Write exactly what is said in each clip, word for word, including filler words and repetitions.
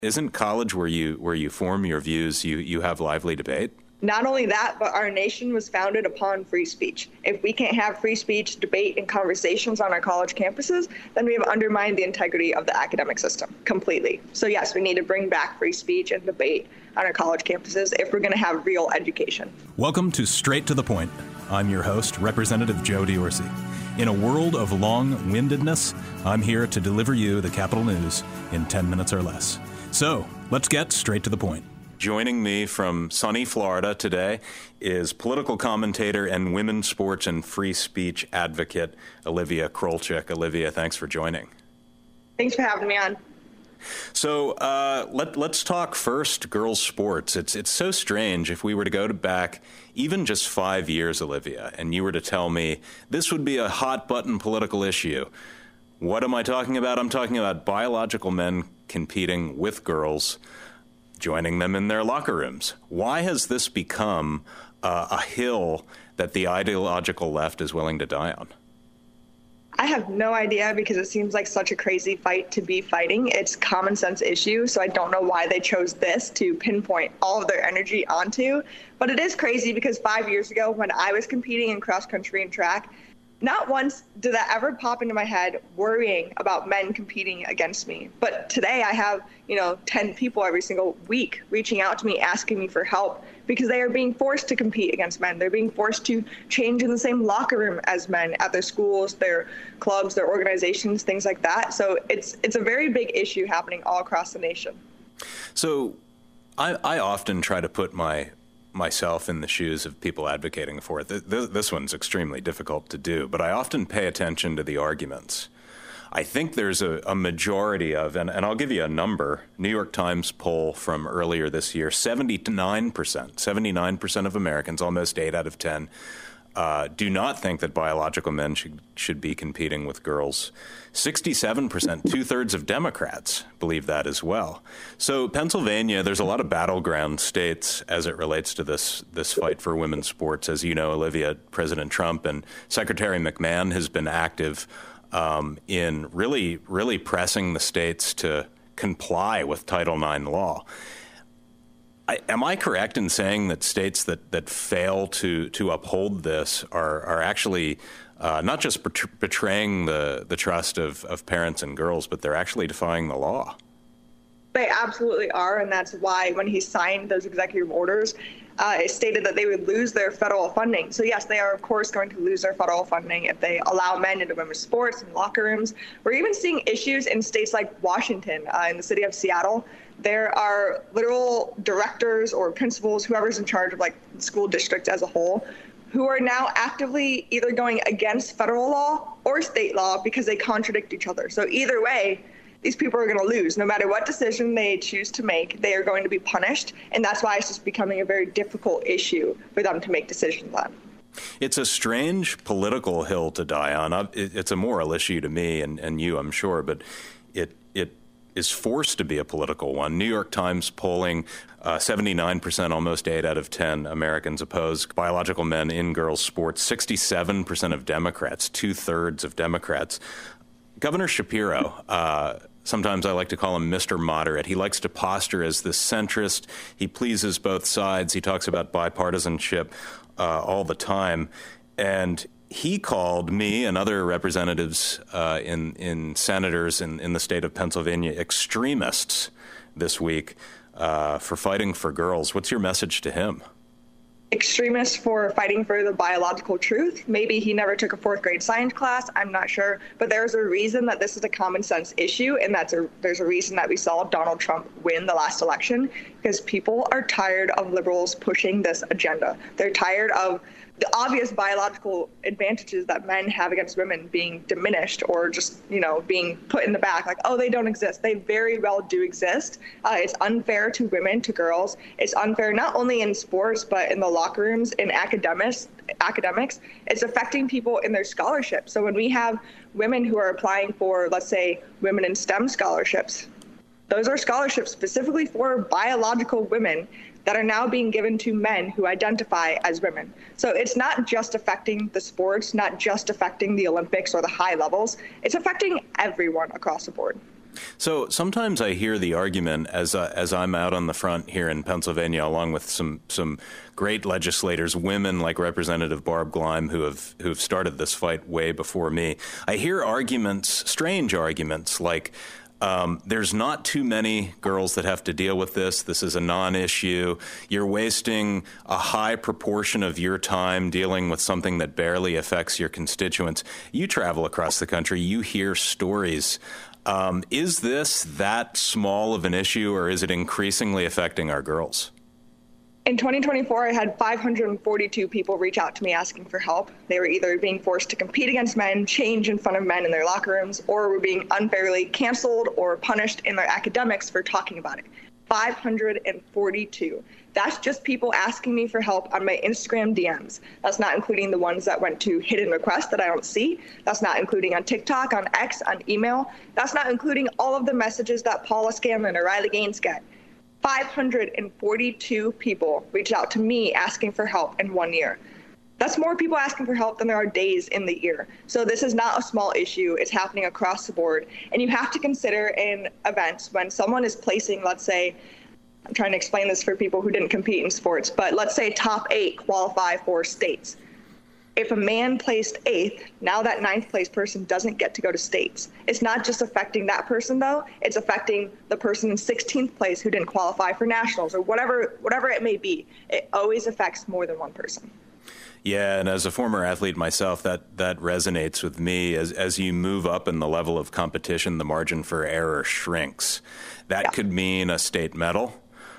Isn't college where you where you form your views, you, you have lively debate? Not only that, but our nation was founded upon free speech. If we can't have free speech, debate, and conversations on our college campuses, then we have undermined the integrity of the academic system completely. So yes, we need to bring back free speech and debate on our college campuses if we're going to have real education. Welcome to Straight to the Point. I'm your host, Representative Joe Diorsi. In a world of long-windedness, I'm here to deliver you the Capitol News in ten minutes or less. So, let's get straight to the point. Joining me from sunny Florida today is political commentator and women's sports and free speech advocate Olivia Krolczyk. Olivia, thanks for joining. Thanks for having me on. So uh, let, let's talk first girls' sports. It's it's so strange if we were to go to back even just five years, Olivia, and you were to tell me this would be a hot-button political issue. What am I talking about? I'm talking about biological men competing with girls, joining them in their locker rooms. Why has this become uh, a hill that the ideological left is willing to die on? I have no idea because it seems like such a crazy fight to be fighting. It's a common sense issue, so I don't know why they chose this to pinpoint all of their energy onto. But it is crazy because five years ago when I was competing in cross country and track, not once did that ever pop into my head worrying about men competing against me. But today I have, you know, ten people every single week reaching out to me, asking me for help because they are being forced to compete against men. They're being forced to change in the same locker room as men at their schools, their clubs, their organizations, things like that. So it's it's a very big issue happening all across the nation. So I, I often try to put my myself in the shoes of people advocating for it. This, this one's extremely difficult to do, but I often pay attention to the arguments. I think there's a, a majority of, and, and I'll give you a number, New York Times poll from earlier this year, seventy-nine percent, seventy-nine percent of Americans, almost eight out of ten, uh, do not think that biological men should, should be competing with girls. sixty-seven percent, two-thirds of Democrats believe that as well. So Pennsylvania, there's a lot of battleground states as it relates to this this fight for women's sports. As you know, Olivia, President Trump and Secretary McMahon has been active um, in really, really pressing the states to comply with Title nine law. I, am I correct in saying that states that, that fail to to uphold this are, are actually uh, not just betraying the, the trust of, of parents and girls, but they're actually defying the law? They absolutely are, and that's why when he signed those executive orders, uh, it stated that they would lose their federal funding. So yes, they are of course going to lose their federal funding if they allow men into women's sports and locker rooms. We're even seeing issues in states like Washington, uh, in the city of Seattle. There are literal directors or principals, whoever's in charge of like school districts as a whole, who are now actively either going against federal law or state law because they contradict each other. So either way, these people are going to lose. No matter what decision they choose to make, they are going to be punished. And that's why it's just becoming a very difficult issue for them to make decisions on. It's a strange political hill to die on. It's a moral issue to me and, and you, I'm sure, but it it is forced to be a political one. New York Times polling, uh, seventy-nine percent, almost eight out of ten Americans oppose biological men in girls' sports, sixty-seven percent of Democrats, two-thirds of Democrats. Governor Shapiro, uh, sometimes I like to call him Mister Moderate. He likes to posture as the centrist. He pleases both sides. He talks about bipartisanship uh, all the time. And he called me and other representatives uh, in, in senators in, in the state of Pennsylvania extremists this week uh, for fighting for girls. What's your message to him? Extremists for fighting for the biological truth. Maybe he never took a fourth grade science class. I'm not sure. But there's a reason that this is a common sense issue. And that's a, there's a reason that we saw Donald Trump win the last election, because people are tired of liberals pushing this agenda. They're tired of the obvious biological advantages that men have against women being diminished or just, you know, being put in the back, like, oh, they don't exist. They very well do exist. Uh, it's unfair to women, to girls. It's unfair not only in sports, but in the locker rooms, in academics. academics. It's affecting people in their scholarships. So when we have women who are applying for, let's say, women in STEM scholarships, those are scholarships specifically for biological women that are now being given to men who identify as women. So it's not just affecting the sports, not just affecting the Olympics or the high levels. It's affecting everyone across the board. So sometimes I hear the argument as uh, as I'm out on the front here in Pennsylvania, along with some some great legislators, women like Representative Barb Gleim, who have who have started this fight way before me. I hear arguments, strange arguments, like um, there's not too many girls that have to deal with this. This is a non-issue. You're wasting a high proportion of your time dealing with something that barely affects your constituents. You travel across the country. You hear stories. Um, is this that small of an issue, or is it increasingly affecting our girls? In twenty twenty-four, I had five hundred forty-two people reach out to me asking for help. They were either being forced to compete against men, change in front of men in their locker rooms, or were being unfairly canceled or punished in their academics for talking about it. five hundred forty-two. That's just people asking me for help on my Instagram D Ms. That's not including the ones that went to hidden requests that I don't see. That's not including on TikTok, on X, on email. That's not including all of the messages that Paula Scanlon or Riley Gaines get. five hundred forty-two people reached out to me asking for help in one year. That's more people asking for help than there are days in the year. So this is not a small issue. It's happening across the board. And you have to consider in events when someone is placing, let's say, I'm trying to explain this for people who didn't compete in sports, but let's say top eight qualify for states. If a man placed eighth, now that ninth place person doesn't get to go to states. It's not just affecting that person, though. It's affecting the person in sixteenth place who didn't qualify for nationals or whatever, whatever it may be. It always affects more than one person. Yeah, and as a former athlete myself, that, that resonates with me. As as you move up in the level of competition, the margin for error shrinks. That yeah. could mean a state medal.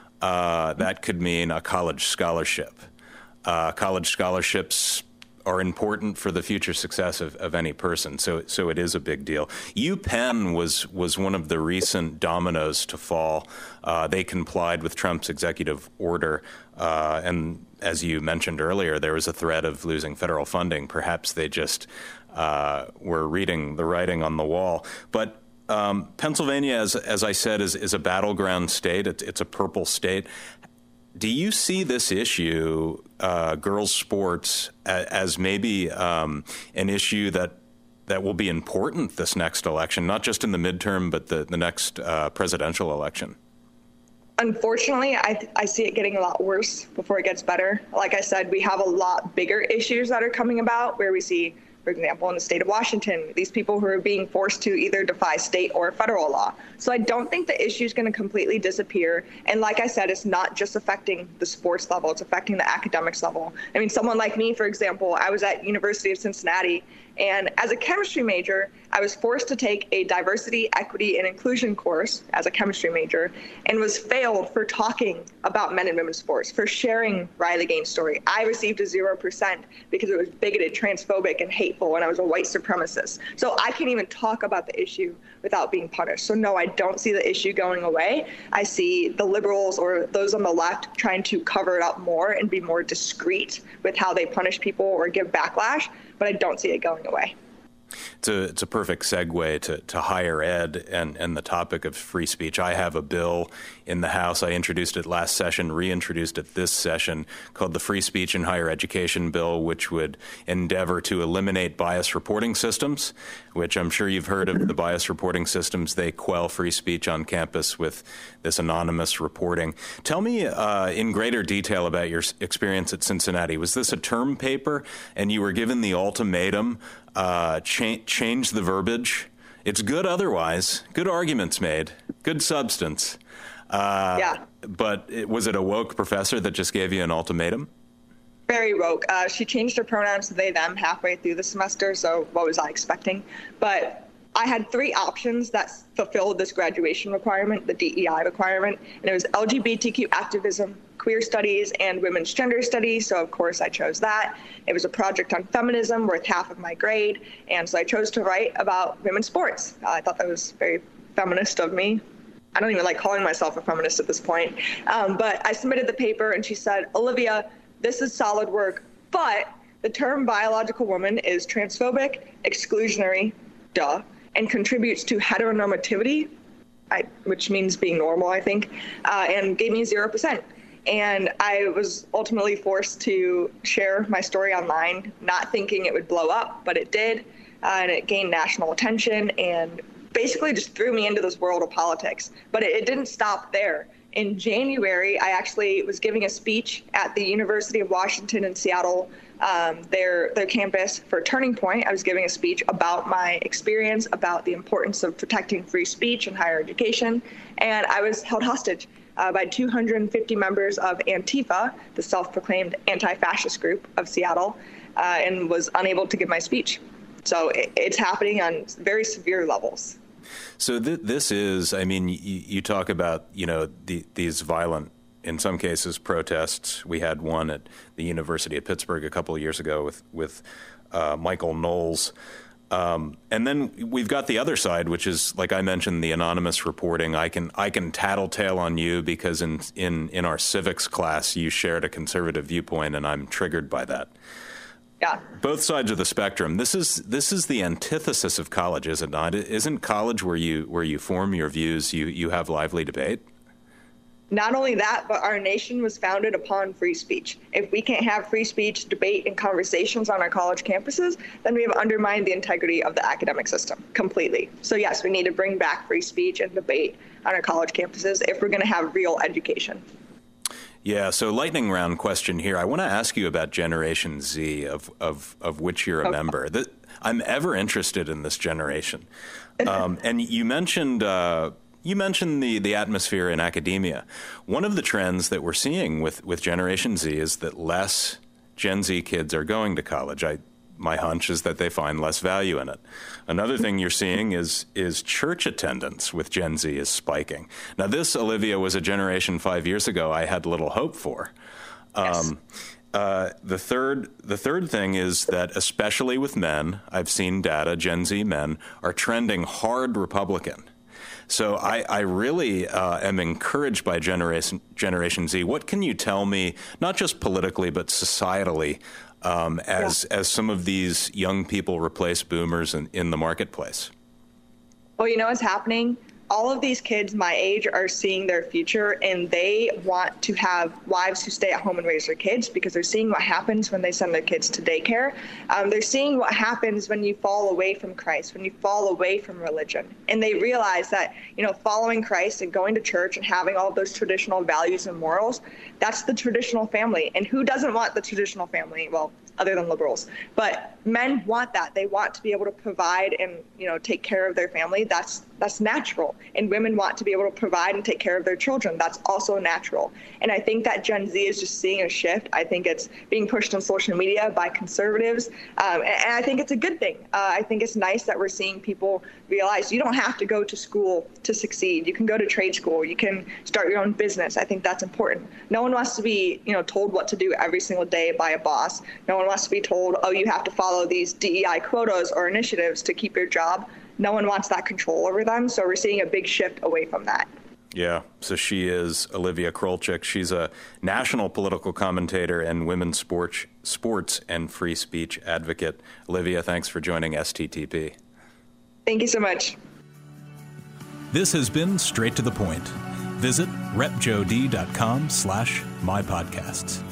Uh, that could mean a college scholarship. Uh, college scholarships are important for the future success of, of any person, so so it is a big deal. UPenn was was one of the recent dominoes to fall. Uh, they complied with Trump's executive order, uh, and as you mentioned earlier, there was a threat of losing federal funding. Perhaps they just uh, were reading the writing on the wall. But um, Pennsylvania, as as I said, is is a battleground state. It's, it's a purple state. Do you see this issue, uh, girls' sports, a, as maybe um, an issue that that will be important this next election, not just in the midterm, but the, the next uh, presidential election? Unfortunately, I, I see it getting a lot worse before it gets better. Like I said, we have a lot bigger issues that are coming about where we see, for example, in the state of Washington, these people who are being forced to either defy state or federal law. So I don't think the issue is going to completely disappear. And like I said, it's not just affecting the sports level, it's affecting the academics level. I mean, someone like me, for example, I was at University of Cincinnati, and as a chemistry major, I was forced to take a diversity, equity, and inclusion course as a chemistry major and was failed for talking about men and women's sports, for sharing Riley Gaines' story. I received a zero percent because it was bigoted, transphobic, and hateful, and I was a white supremacist. So I can't even talk about the issue without being punished. So no, I don't see the issue going away. I see the liberals or those on the left trying to cover it up more and be more discreet with how they punish people or give backlash, but I don't see it going away. It's a, it's a perfect segue to, to higher ed and, and the topic of free speech. I have a bill in the House. I introduced it last session, reintroduced it this session, called the Free Speech in Higher Education Bill, which would endeavor to eliminate bias reporting systems, which I'm sure you've heard of the bias reporting systems. They quell free speech on campus with this anonymous reporting. Tell me uh, in greater detail about your experience at Cincinnati. Was this a term paper and you were given the ultimatum, uh, cha- change the verbiage? It's good otherwise. Good arguments made. Good substance. Uh, yeah. But it, was it a woke professor that just gave you an ultimatum? Very woke. Uh, she changed her pronouns to they, them halfway through the semester, so what was I expecting? But I had three options that fulfilled this graduation requirement, the D E I requirement, and it was L G B T Q activism, queer studies, and women's gender studies, so of course I chose that. It was a project on feminism worth half of my grade, and so I chose to write about women's sports. Uh, I thought that was very feminist of me. I don't even like calling myself a feminist at this point, um, but I submitted the paper, and she said, Olivia, this is solid work, but the term biological woman is transphobic, exclusionary, duh, and contributes to heteronormativity, I, which means being normal, I think, uh, and gave me zero percent. And I was ultimately forced to share my story online, not thinking it would blow up, but it did, uh, and it gained national attention, and basically just threw me into this world of politics. But it, it didn't stop there. In January, I actually was giving a speech at the University of Washington in Seattle, um, their their campus for Turning Point. I was giving a speech about my experience, about the importance of protecting free speech in higher education, and I was held hostage uh, by two hundred fifty members of Antifa, the self-proclaimed anti-fascist group of Seattle, uh, and was unable to give my speech. So it, it's happening on very severe levels. So th- this is, I mean, y- you talk about, you know, the, these violent, in some cases, protests. We had one at the University of Pittsburgh a couple of years ago with, with uh, Michael Knowles. Um, and then we've got the other side, which is, like I mentioned, the anonymous reporting. I can I can tattletale on you because in, in, in our civics class, you shared a conservative viewpoint, and I'm triggered by that. Yeah. Both sides of the spectrum. This is this is the antithesis of college, is it not? Isn't college where you where you form your views, you, you have lively debate? Not only that, but our nation was founded upon free speech. If we can't have free speech, debate, and conversations on our college campuses, then we have undermined the integrity of the academic system completely. So yes, we need to bring back free speech and debate on our college campuses if we're going to have real education. Yeah, so lightning round question here. I want to ask you about Generation Z, of of, of which you're a okay. member. The, I'm ever interested in this generation. Um, and you mentioned uh, you mentioned the, the atmosphere in academia. One of the trends that we're seeing with, with Generation Z is that less Gen Z kids are going to college. I My hunch is that they find less value in it. Another thing you're seeing is is church attendance with Gen Z is spiking. Now, this, Olivia, was a generation five years ago I had little hope for. Yes. Um, uh, the third the third thing is that, especially with men, I've seen data, Gen Z men are trending hard Republican. So I, I really uh, am encouraged by Generation Generation Z. What can you tell me, not just politically, but societally, Um, as yeah. as some of these young people replace boomers in, in the marketplace? Well, you know what's happening? All of these kids my age are seeing their future, and they want to have wives who stay at home and raise their kids because they're seeing what happens when they send their kids to daycare. Um, they're seeing what happens when you fall away from Christ, when you fall away from religion. And they realize that, you know, following Christ and going to church and having all of those traditional values and morals, that's the traditional family. And who doesn't want the traditional family? Well, other than liberals. But men want that. They want to be able to provide and, you know, take care of their family. That's that's natural. And women want to be able to provide and take care of their children. That's also natural. And I think that Gen Z is just seeing a shift. I think it's being pushed on social media by conservatives. Um, and, and I think it's a good thing. Uh, I think it's nice that we're seeing people realize you don't have to go to school to succeed. You can go to trade school. You can start your own business. I think that's important. No one wants to be, you know, told what to do every single day by a boss. No one wants to be told, oh, you have to follow these D E I quotas or initiatives to keep your job. No one wants that control over them. So we're seeing a big shift away from that. Yeah. So she is Olivia Krolczyk. She's a national political commentator and women's sports, sports and free speech advocate. Olivia, thanks for joining S T T P. Thank you so much. This has been Straight to the Point. Visit repjod.com slash my podcasts.